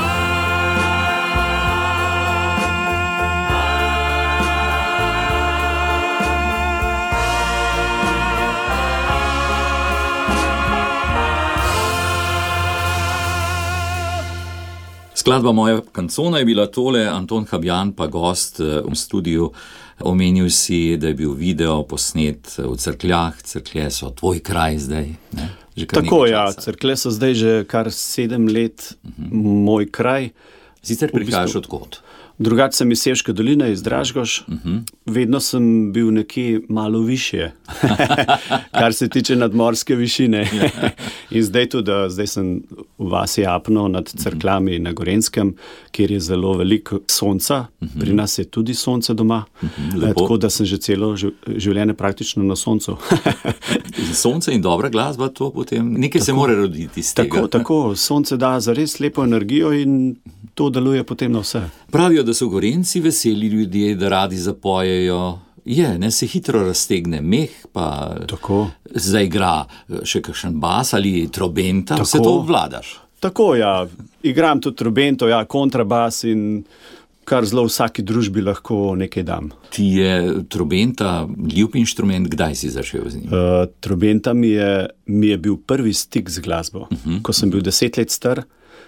Skladba Moja kancona je bila tole, Anton Habjan pa gost eh, v studiu. Omenil si, da je bil video posnet v Cerkljah, Cerklje so tvoj kraj zdaj. Ne? Že kar Tako, nekaj ja, časa. Cerklje so zdaj že kar sedem let moj kraj. Sicer v prihajaš bistvu- odkot? Drugače sem iz Sevške doline, iz Dražgoš. Vedno sem bil nekje malo višje, kar se tiče nadmorske višine. In zdaj tudi, eh, zdaj sem v vasi Apno nad Cerkljami na Gorenjskem, kjer je zelo veliko sonca. Pri nas je tudi sonce doma. Eh, lepo. Tako da sem že celo živ- življenje praktično na soncu. Sonce in dobra glasba, to potem nekaj se mora roditi iz tega. Tako, tako, sonce da zares lepo energijo in to deluje potem na vse. Pravijo, da so Gorenjci veseli ljudje, da radi zapojejo. Je, ne, se hitro raztegne meh, pa Tako. zaigra še kakšen bas ali trobenta, Tako. vse to obvladaš. Tako, ja, igram tudi trobento, ja, kontrabas in kar zelo vsaki družbi lahko nekaj dam. Ti je trobenta ljub inštrument, kdaj si začel z njim? Uh, trobenta mi je, mi je bil prvi stik z glasbo. Uh -huh. Ko sem bil deset let star,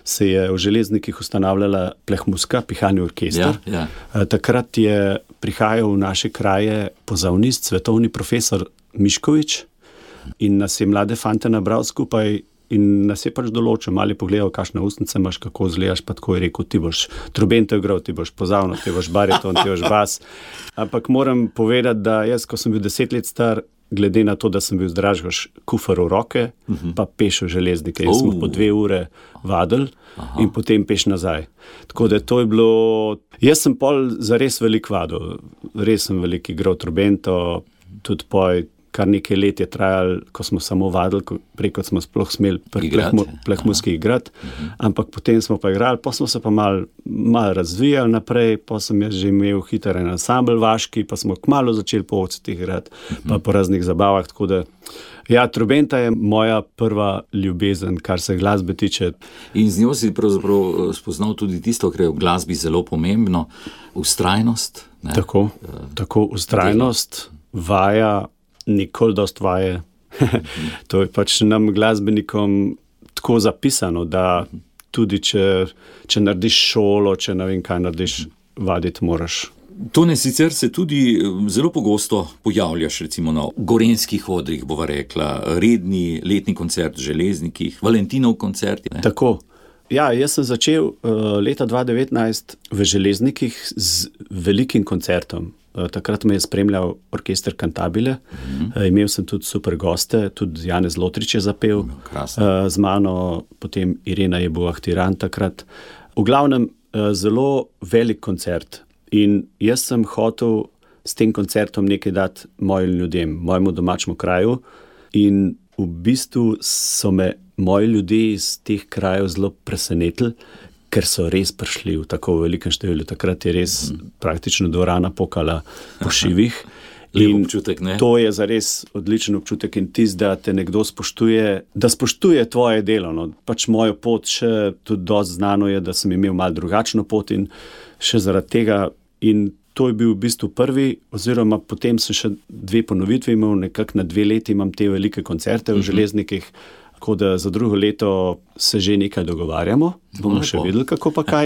se je v Železnikih ustanavljala Plehmuska, pihalni orkester. Ja, ja. Takrat je prihajal v naše kraje pozavnist, svetovni profesor Miškovič in nas je mlade fante nabral skupaj in nas je pač določil, mali pogledal, kakšne ustnice imaš, kako zlejaš, pa tako je rekel, ti boš trobento igral, ti boš pozavno, ti boš bariton, ti boš bas. Ampak moram povedati, da jaz, ko sem bil deset let star, glede na to, da sem bil z Dražgoš kufar v roke, uh-huh. pa peš v Železnike. In smo po dve ure vadili in potem peš nazaj. Tako da to je bilo... Jaz sem pol zares velik vadil. Res sem velik igral trobento, tudi poj, kar nekaj let je trajalo, ko smo samo vadili, preko smo sploh smeli pri plehmu, plehmuski igrati, uh-huh. ampak potem smo pa igrali, pa smo se pa malo mal razvijali naprej, pa sem jaz že imel hiter en ansambl vaški, pa smo kmalu začeli po ocetih igrati, uh-huh. pa po raznih zabavah, tako da ja, trobenta je moja prva ljubezen, kar se glasbe tiče. In z njo si pravzaprav spoznal tudi tisto, kar je v glasbi zelo pomembno, vztrajnost. Ne? Tako, tako vztrajnost, vaja, nikoli dost vaje. To je pač nam glasbenikom tako zapisano, da tudi če, če narediš šolo, če ne vem kaj narediš, vaditi moraš. Tone, sicer se tudi zelo pogosto pojavljaš recimo na gorenjskih odrih, bova rekla, redni letni koncert v Železnikih, Valentinov koncert. Ne? Tako. Ja, jaz sem začel uh, leta dva devetnajst v Železnikih z velikim koncertom. Takrat me je spremljal orkester Cantabile, uh-huh. imel sem tudi super goste, tudi Janez Lotrič je zapel uh, z mano, potem Irena Jebuah-Tiran takrat. V glavnem zelo velik koncert in jaz sem hotel s tem koncertom nekaj dati mojim ljudem, mojemu domačemu kraju in v bistvu so me moji ljudje iz teh krajev zelo presenetili, ker so res prišli v tako velikem številu. Takrat je res mm. praktično dvorana pokala po šivih. Lep občutek, ne? To je zares odličen občutek in tisti, da te nekdo spoštuje, da spoštuje tvoje delo. No. Pač mojo pot še tudi dosti znano je, da sem imel malo drugačno pot in še zaradi tega. In to je bil v bistvu prvi, oziroma potem sem še dve ponovitvi imel, nekako na dve leti imam te velike koncerte v mm-hmm. Železnikih. Tako da za drugo leto se že nekaj dogovarjamo, bomo še videli, kako pa kaj.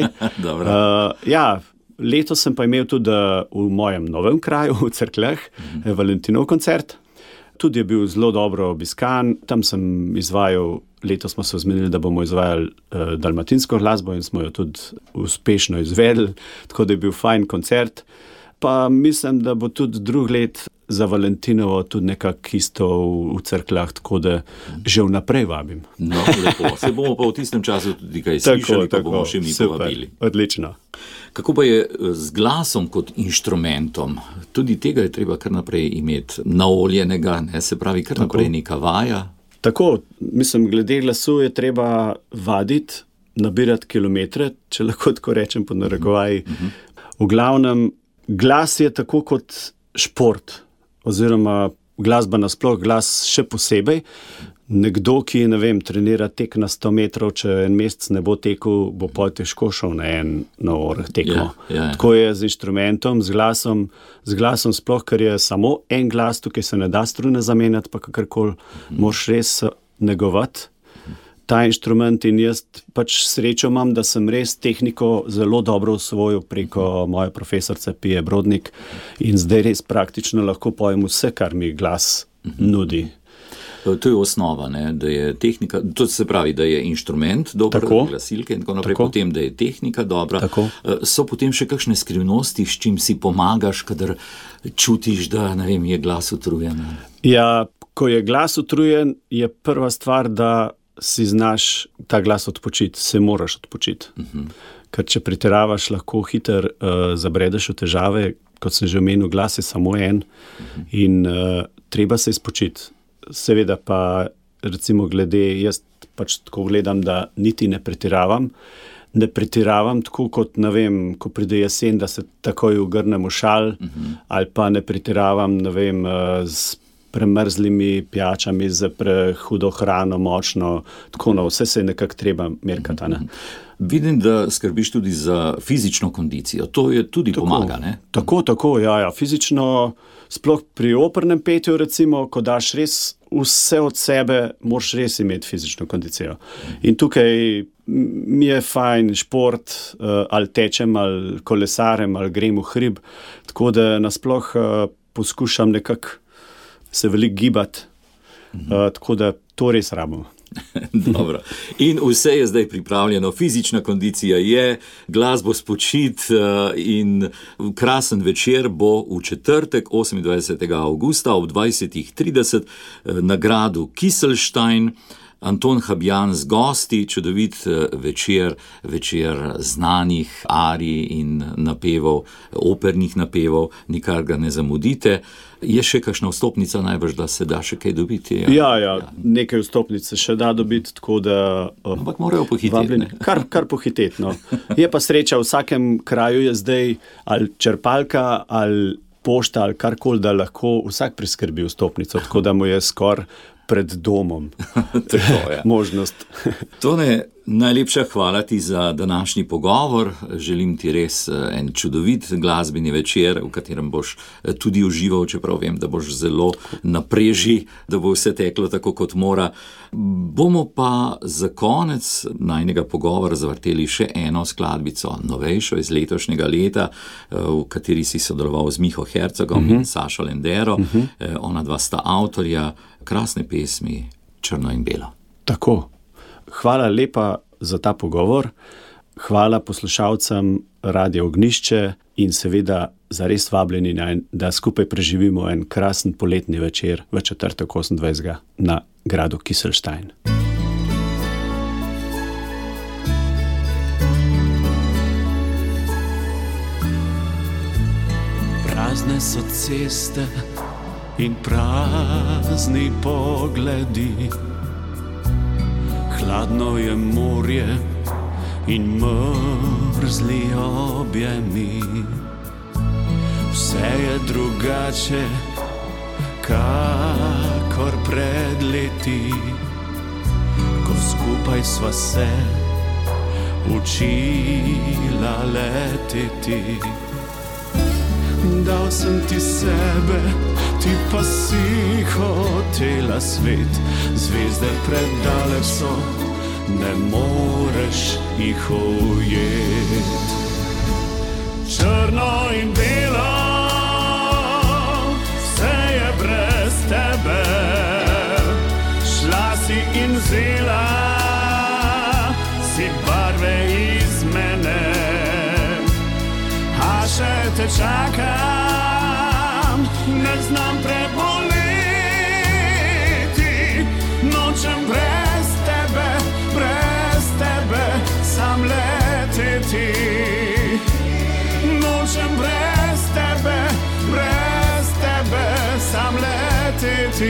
uh, ja, letos sem pa imel tudi v mojem novem kraju, v Cerkljah, mm-hmm. Valentinov koncert. Tudi je bil zelo dobro obiskan, tam sem izvajal, letos smo se zmenili, da bomo izvajali uh, dalmatinsko glasbo in smo jo tudi uspešno izvedli, tako da je bil fajn koncert. Pa mislim, da bo tudi drug let za Valentinovo tudi nekako isto v Cerkljah, tako da že vnaprej vabim. No, lepo. Se bomo pa v tistem času tudi kaj slišali, pa bomo še mi super, povabili. Odlično. Kako pa je z glasom kot inštrumentom? Tudi tega je treba kar naprej imeti naoljenega, ne? Se pravi kar tako. Naprej neka vaja. Tako, mislim, glede glasu je treba vaditi, nabirati kilometre, če lahko tako rečem po narekovaji. Uh-huh. V glavnem, glas je tako kot šport, oziroma glasba nasploh, glas še posebej. Nekdo, ki, ne vem, trenira tek na sto metrov, če en mesec ne bo tekel, bo pa težko šel na en na orah tekmo. Ja, ja, ja. Tako je z inštrumentom, z glasom, z glasom sploh, ker je samo en glas, tukaj se ne da strune zamenjati, pa kakorkoli, hmm. moraš res negovati ta inštrument in jaz pač srečo imam, da sem res tehniko zelo dobro usvojil preko moje profesorice Pije Brodnik in zdaj res praktično lahko pojem vse, kar mi glas nudi. To je osnova, ne? Da je tehnika, to se pravi, da je inštrument dober, tako, glasilke in tako naprej, tako. Potem, da je tehnika dobra. Tako. So potem še kakšne skrivnosti, s čim si pomagaš, kadar čutiš, da, ne vem, je glas utrujen? Ja, ko je glas utrujen, je prva stvar, da si znaš ta glas odpočiti, se moraš odpočiti. Uh-huh. Ker če pretiravaš, lahko hiter uh, zabredeš v težave, kot sem že omenil, glas je samo en uh-huh. in uh, treba se izpočiti. Seveda pa, recimo glede, jaz pač tako gledam, da niti ne pretiravam, ne pretiravam tako kot, ne vem, ko pride jesen, da se takoj ugrnem v šal, uh-huh. ali pa ne pretiravam, ne vem, uh, z premrzlimi pijačami, z prehudo hrano, močno, tako no, vse se je nekako treba merkati. Ne? Vidim, da skrbiš tudi za fizično kondicijo. To je tudi tako, pomaga, ne? Tako, tako, ja, ja. Fizično, sploh pri opernem petju, recimo, ko daš res vse od sebe moraš res imeti fizično kondicijo. In tukaj mi je fajn šport, uh, ali tečem, ali kolesarem, ali grem v hrib, tako da nasploh uh, poskušam nekako se veliko gibati, uh, tako da to res rabimo. Dobro. In vse je zdaj pripravljeno, fizična kondicija je, glasbo spočit in krasen večer bo v četrtek, osemindvajsetega avgusta ob dvajset trideset na gradu Kieselstein. Anton Habjan z gosti, čudovit večer, večer znanih arij in napevov, opernih napevov, nikar ga ne zamudite. Je še kakšna vstopnica najbrž, da se da še kaj dobiti? Ja, ja, ja. Nekaj vstopnic se še da dobiti, tako da... Ampak morajo pohiteti. Vabljeni, kar, kar pohiteti, no. Je pa sreča, v vsakem kraju je zdaj ali črpalka, ali pošta, ali karkoli, da lahko vsak priskrbi vstopnico, tako da mu je skoraj pred domom. Tako je. Možnost. Tone, najlepša hvala ti za današnji pogovor. Želim ti res en čudovit glasbeni večer, v katerem boš tudi užival, čeprav vem, da boš zelo napreži, da bo vse teklo tako, kot mora. Bomo pa za konec najnega pogovora zavrteli še eno skladbico, novejšo iz letošnjega leta, v kateri si sodeloval z Miho Hercogom uh-huh. in Sašo Lendero. Uh-huh. Ona dva sta avtorja krasne pesmi Črno in belo. Tako. Hvala lepa za ta pogovor. Hvala poslušalcem Radia Ognjišče in seveda zares vabljeni, da skupaj preživimo en krasen poletni večer v četrtek osemindvajsetega na gradu Kieselstein. Prazne so ceste in prazni pogledi, hladno je morje in mrzli objemi. Vse je drugače, kakor pred leti, ko skupaj sva se učila leteti. Dal sem ti sebe, ti pa si hotela svet. Zvezde predaleč so, ne moreš jih ujet. Črno in belo, vse je brez tebe. Šla si in vzela si barve iz mene. A še te čakam, ne znam preboleti. Nočem brez tebe, brez tebe sam leteti. Nočem brez tebe, brez tebe sam leteti.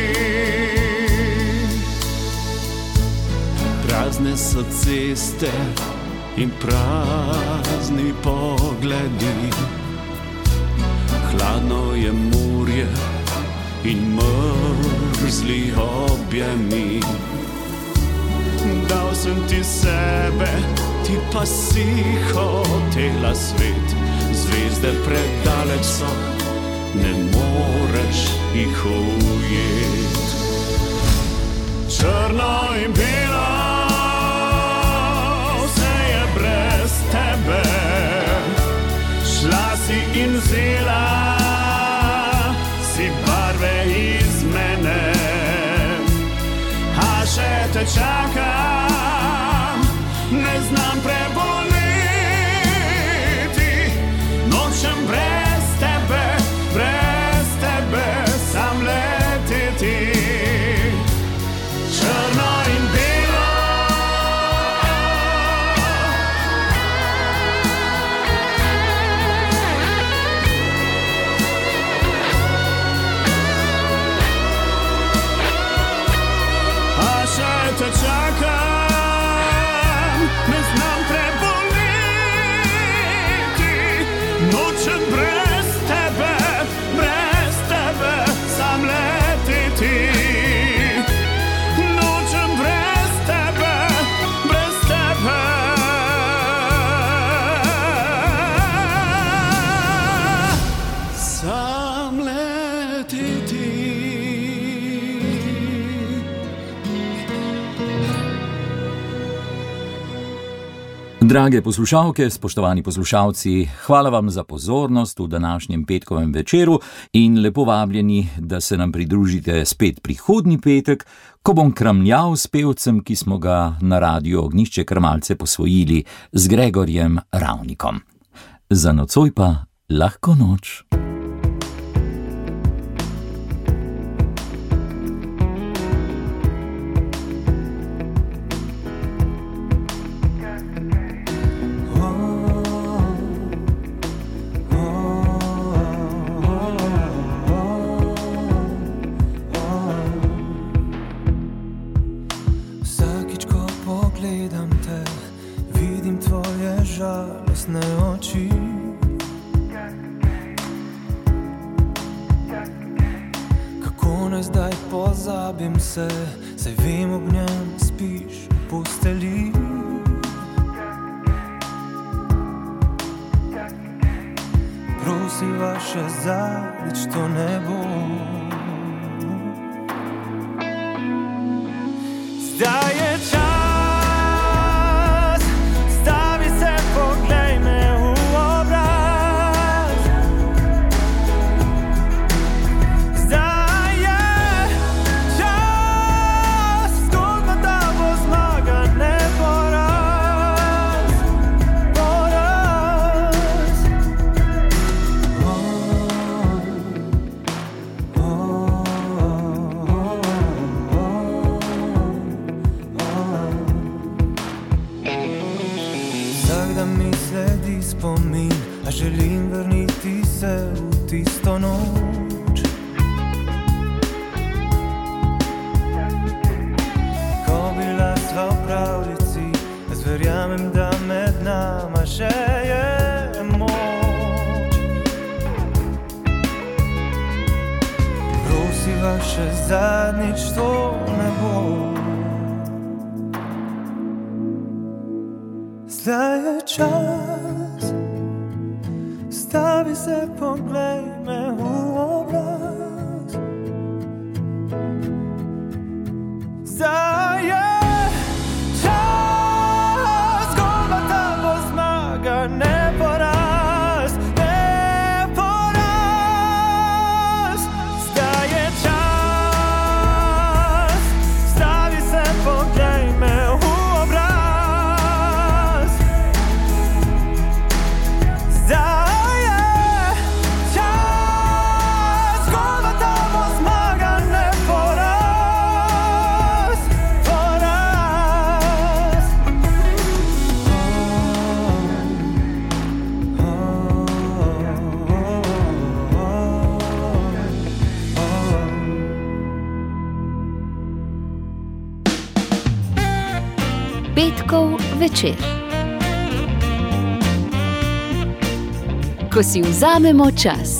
Prazne so ceste in prazni pogledi, hladno je morje in mrzli objemi. Dal sem ti sebe, ti pa si hotela svet. Zvezde predaleč so, ne moreš jih ujet. Črno in belo, tebe. Šla si in vzela si barve iz mene. A še te čakam, ne znam preboleti. Nočem brez tebe, brez tebe sam leteti. Črno in belo, te čakam, ne znam preboleti. Nočem brez tebe, brez tebe sam leteti. Nočem brez tebe, brez tebe sam leteti. Drage poslušalke, spoštovani poslušalci, hvala vam za pozornost v današnjem petkovem večeru in lepo vabljeni, da se nam pridružite spet prihodnji petek, ko bom kramljal s pevcem, ki smo ga na Radiu Ognjišče Krmalce posvojili, z Gregorjem Ravnikom. Za nocoj pa lahko noč. Saj vem, ob njem spiš v posteli. Prosiva še zadnjič, to ne bo. Zdaj je čas, stavi se, poglej me v obraz. Zdaj je čas, zgodba ta bo zmaga, ne poraz, poraz. Oh, oh, Vsak dan mi sledi spomin, a želim vrniti se v tisto noč. Ko bila sva v pravljici, jaz verjamem, da med nama še je moč. Prosiva še zadnjič, to ne bo. Zdaj je čas, stavi se, poglej me v obraz. Zdaj je čas, zgodba ta bo zmaga, ne poraz, ne poraz. Zdaj je čas, stavi se, poglej me v obraz. Zdaj je čas, zgodba ta bo zmaga, ne poraz, poraz. Petkov večer. Ko si vzamemo čas.